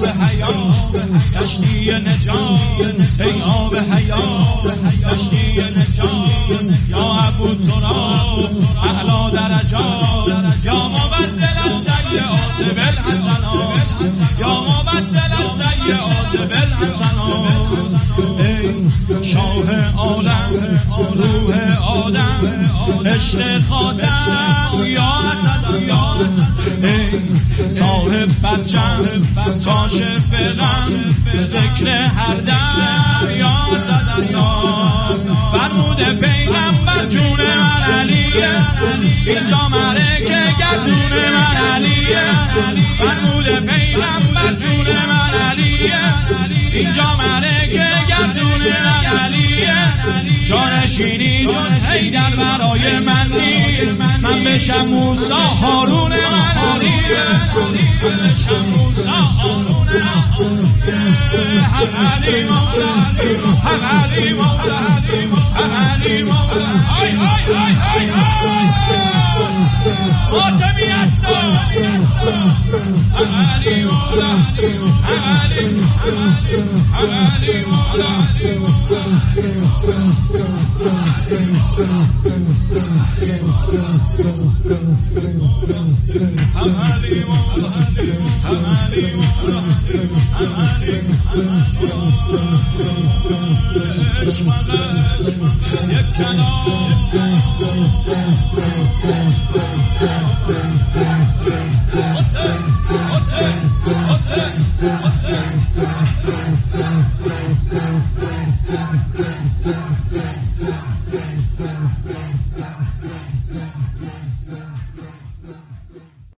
آب حیات کشتی نجات، ای آب حیات کشتی نجات، یا ابو تراب اعلی درجات، یا مبدل السیئات بالحسنات، یا مبدل السیئات بالحسنات، ای شاه عالم روح آدم عشق خاتم یا حسن، ای صاحب برجم کاشف غم ذکر هر دم یا حسن، فرمود پیغمبر جون من علیه، اینجا مرکه گردون من علیه، فرمود پیغمبر جون من علیه، اینجا مرکه گردون من علیه، جانشینی حیدر برای من نیست، من بشم موسی هارون من علیه، من بشم موسی هارون حق علی مولا، حق علی مولا، حق علی مولا، آی آی آی آی آتمی هستم، حق علی مولا، حق علی مولا، Thank you.